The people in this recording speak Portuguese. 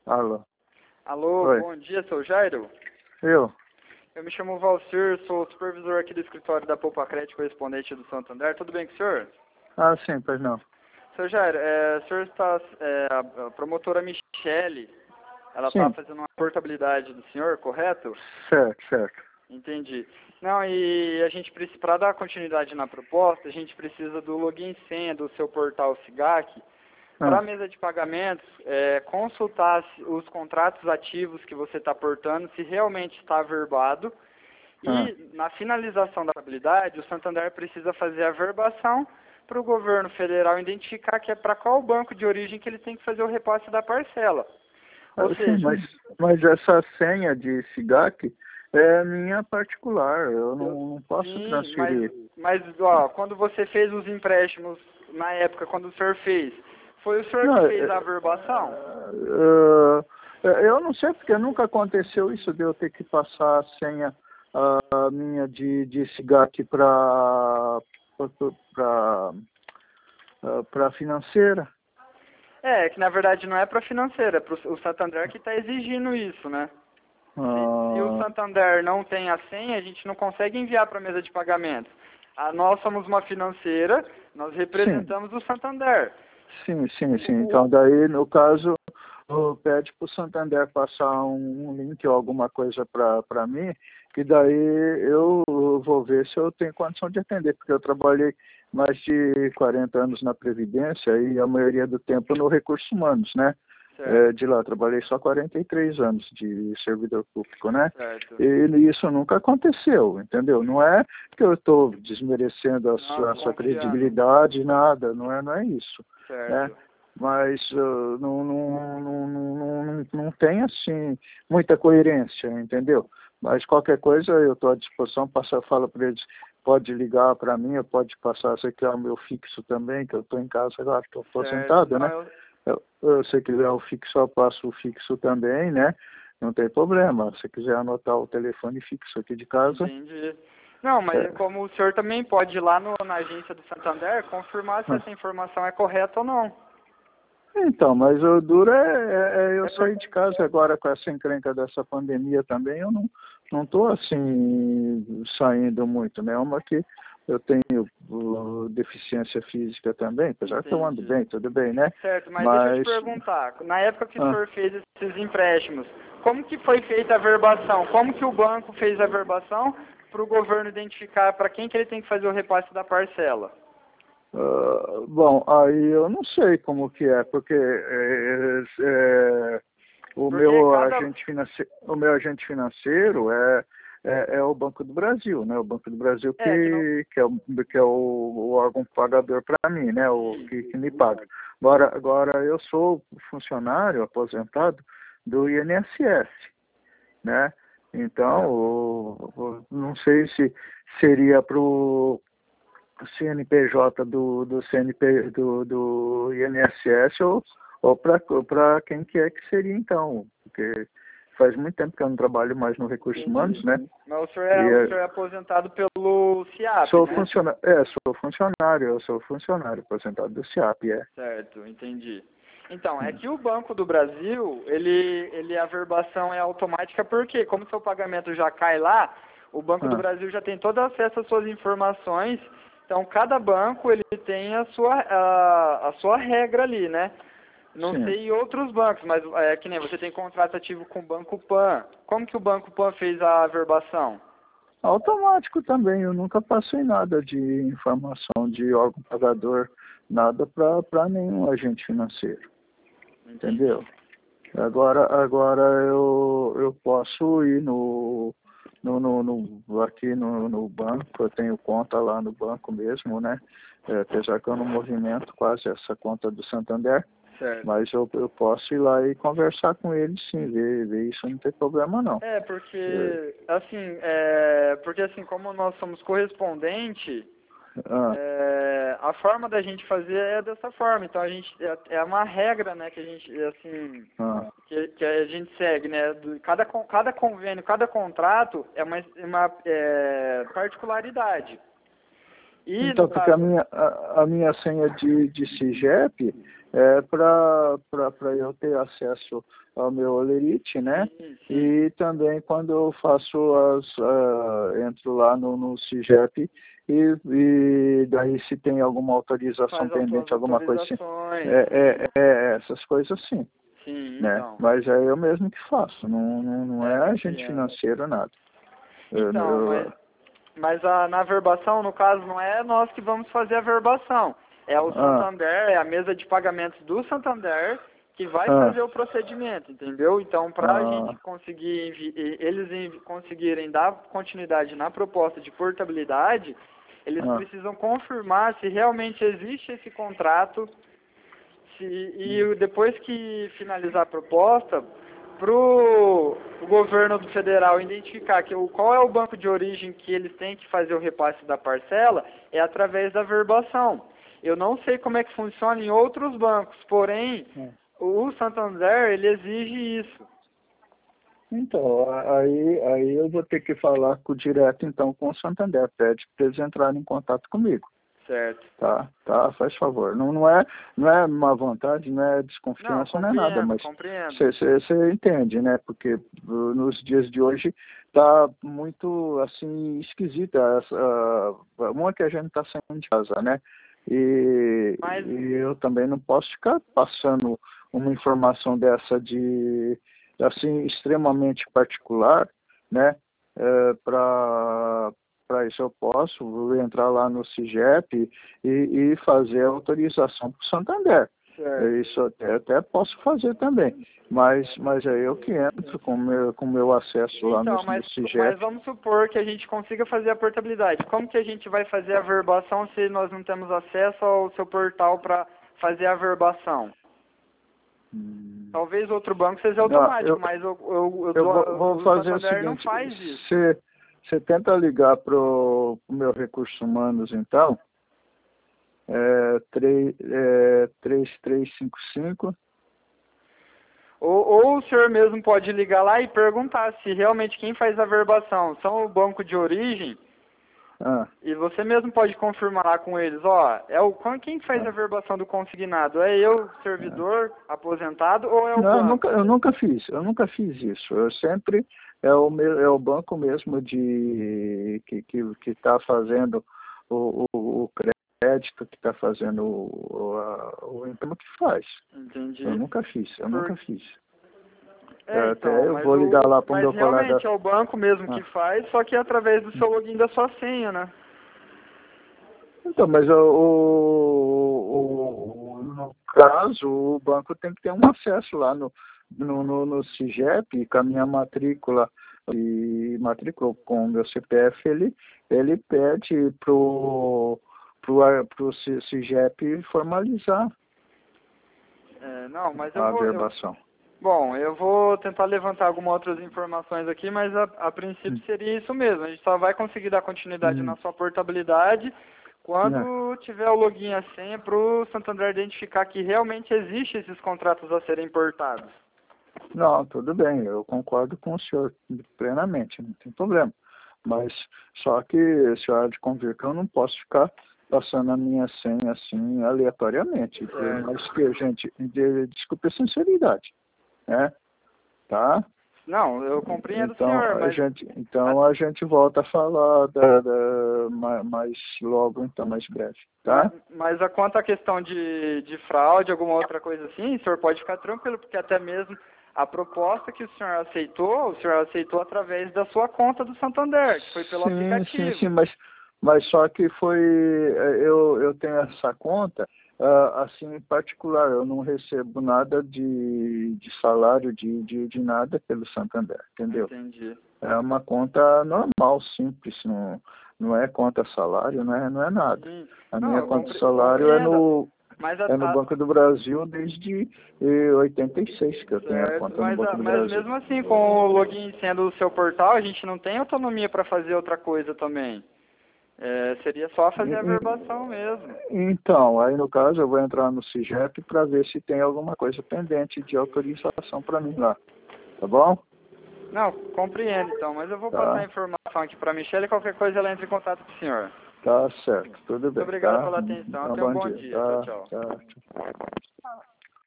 Alô. Alô, Oi. bom dia, seu Jairo. Eu? Eu me chamo Valcir, sou supervisor aqui do escritório da Poupa Crédito, correspondente do Santander. Tudo bem com o senhor? Ah, sim, pois não. Seu Jairo, o senhor está, a promotora Michele, ela está Sim, fazendo uma portabilidade do senhor, correto? certo, certo. Entendi. Não, e a gente precisa, para dar continuidade na proposta, a gente precisa do login e senha do seu portal SIGAC, para a Ah, mesa de pagamentos, consultar os contratos ativos que você está portando, se realmente está averbado. ah. E, na finalização da habilidade, o Santander precisa fazer a verbação para o governo federal identificar que é para qual banco de origem que ele tem que fazer o repasse da parcela. Ah, Ou sim, seja, mas essa senha de SIGAC é minha particular, eu não posso sim, transferir. mas ó, quando você fez os empréstimos, na época, quando o senhor fez, foi o senhor que Não, fez a verbação? eu não sei porque nunca aconteceu isso de eu ter que passar a senha minha de SIGAC para financeira. Que na verdade não é para financeira, é para o Santander que está exigindo isso, né? Se o Ah, Santander não tem a senha, a gente não consegue enviar para a mesa de pagamentos. Nós somos uma financeira, nós sim. representamos o Santander. Sim, sim, sim. O- Então, daí, no caso, pede para o Santander passar um link ou alguma coisa para mim, que daí eu vou ver se eu tenho condição de atender, porque eu trabalhei mais de 40 anos na Previdência e a maioria do tempo no Recursos Humanos, né? certo, De lá, trabalhei só 43 anos de servidor público, né? certo. E isso nunca aconteceu, entendeu? Não é que eu estou desmerecendo Não, a sua desconfiando. credibilidade, nada, não é isso, né? Certo. Mas não tem, assim, muita coerência, entendeu? Mas qualquer coisa eu estou à disposição, falo para eles, pode ligar para mim, ou pode passar, se quiser o meu fixo também, que eu estou em casa agora, estou Certo. aposentado, Não, né? Se quiser o fixo, eu passo o fixo também, né? Não tem problema. Se quiser anotar o telefone fixo aqui de casa, entendi. Não, mas é, como o senhor também pode ir lá na agência do Santander confirmar se essa informação é correta ou não. então, mas o duro é eu É por... sair de casa agora com essa encrenca dessa pandemia também, eu não estou assim saindo muito, né? Uma que eu tenho deficiência física também, apesar que eu ando Entendi. bem, tudo bem, né? Certo, mas deixa eu te Mas perguntar, na época que o ah, senhor fez esses empréstimos, como que foi feita a verbação? Como que o banco fez a verbação para o governo identificar para quem que ele tem que fazer o repasse da parcela? bom, aí eu não sei como que é, porque Porque cada... o meu agente financeiro é o Banco do Brasil, né? O Banco do Brasil que não... que é o órgão pagador para mim, né? O que me paga. Agora eu sou funcionário aposentado do INSS, né? Então, não sei se seria para o CNPJ do CNP do INSS ou para quem que é que seria então, porque faz muito tempo que eu não trabalho mais no Recursos Humanos, Entendi. né? Mas E o senhor é aposentado pelo CIAP, sou né? eu sou funcionário aposentado do SIAP, é. Certo, entendi. Então, é que o Banco do Brasil, a verbação é automática porque, como seu pagamento já cai lá, o Banco do Ah, Brasil já tem todo acesso às suas informações. Então, cada banco ele tem a sua regra ali, né? Não sim. sei outros bancos, mas é que nem você tem contrato ativo com o Banco Pan. Como que o Banco Pan fez a verbação? Automático também, eu nunca passei nada de informação de órgão pagador, nada para nenhum agente financeiro, Entendi. entendeu? Agora eu posso ir aqui no banco, eu tenho conta lá no banco mesmo, né? Apesar que eu não movimento quase essa conta do Santander, Certo. mas eu posso ir lá e conversar com ele sim, ver isso, não tem problema não. É, Porque assim, como nós somos correspondente, ah, a forma da gente fazer é dessa forma. Então a gente é uma regra, né, que a gente assim ah. que a gente segue, né? Cada convênio, cada contrato é uma particularidade. E Então, no porque a caso, minha, a minha senha de CIGEP para eu ter acesso ao meu Olerite, né? Sim, sim. E também quando eu faço entro lá no CIGEP e daí se tem alguma autorização Faz as pendente, suas alguma coisa assim. autorizações. Essas coisas sim, Sim, né? então. Mas é eu mesmo que faço, não é agente Compreendo. financeiro, nada. Então, mas na verbação, no caso, não é nós que vamos fazer a verbação. É o Santander, é a mesa de pagamentos do Santander que vai fazer o procedimento, entendeu? Então, para a gente conseguir, conseguirem dar continuidade na proposta de portabilidade, eles precisam confirmar se realmente existe esse contrato e depois que finalizar a proposta, para o governo do federal identificar qual é o banco de origem que eles têm que fazer o repasse da parcela, é através da verbação. Eu não sei como é que funciona em outros bancos, porém, o Santander, ele exige isso. Então, aí eu vou ter que falar direto então com o Santander, pede para eles entrarem em contato comigo. Certo. Tá, faz favor. Não é má vontade, não é desconfiança, não é nada, mas você entende, né? Porque nos dias de hoje tá muito assim esquisita uma que a gente tá saindo de casa, né? E eu também não posso ficar passando uma informação dessa assim extremamente particular, né? Para isso eu posso entrar lá no CIGEP e fazer a autorização para o Santander. Isso até posso fazer também. Mas é eu que entro com o meu acesso lá no CIGEP. Mas vamos supor que a gente consiga fazer a portabilidade. Como que a gente vai fazer a verbação se nós não temos acesso ao seu portal para fazer a verbação? Talvez outro banco seja automático, mas eu vou fazer o seguinte, não faz isso. Você tenta ligar para o meu Recursos Humanos, então, 3355. Ou o senhor mesmo pode ligar lá e perguntar se realmente quem faz a verbação são o banco de origem. E você mesmo pode confirmar lá com eles, quem faz a verbação do consignado? É eu, servidor, aposentado, ou é o banco? Eu nunca fiz isso. Eu sempre é o banco mesmo que está fazendo o crédito, que está fazendo o empréstimo que faz. Entendi. Eu nunca fiz. Então, eu vou ligar lá para o meu colega. Mas realmente é o banco mesmo que faz, só que é através do seu login da sua senha, né? Então, mas no caso, o banco tem que ter um acesso lá no CIGEP, com a minha matrícula com o meu CPF, ele pede pro CIGEP formalizar a verbação. Bom, eu vou tentar levantar algumas outras informações aqui, mas a princípio seria isso mesmo. A gente só vai conseguir dar continuidade na sua portabilidade quando tiver o login e a senha para o Santander identificar que realmente existem esses contratos a serem importados. Não, tudo bem, eu concordo com o senhor plenamente, não tem problema. Mas só que o senhor há de convir que eu não posso ficar passando a minha senha assim aleatoriamente. Mas que, gente, desculpe a sinceridade. Tá? Não, eu compreendo, então, senhor, mas... a gente volta a falar mais logo, então, mais breve, tá? Mas quanto à questão de fraude, alguma outra coisa assim, o senhor pode ficar tranquilo, porque até mesmo a proposta que o senhor aceitou através da sua conta do Santander, que foi pelo aplicativo. Sim, mas só que eu tenho essa conta... assim, em particular, eu não recebo nada de salário, de nada pelo Santander, entendeu? Entendi. É uma conta normal, simples, não é conta salário, não é nada. Minha conta salário é no Banco do Brasil desde 86 que eu tenho a conta no Banco do Brasil. Mas mesmo assim, com o login sendo o seu portal, a gente não tem autonomia para fazer outra coisa também. Seria só fazer a verbação mesmo. Então, aí no caso eu vou entrar no CIGEP para ver se tem alguma coisa pendente de autorização para mim lá. Tá bom? Não, compreendo então, mas eu vou passar a informação aqui para a Michelle e qualquer coisa ela entra em contato com o senhor. Tá certo, tudo bem. Muito obrigado tá? pela atenção. Tá, Tenha um bom dia. Tá, Tchau, tchau. tá, tchau.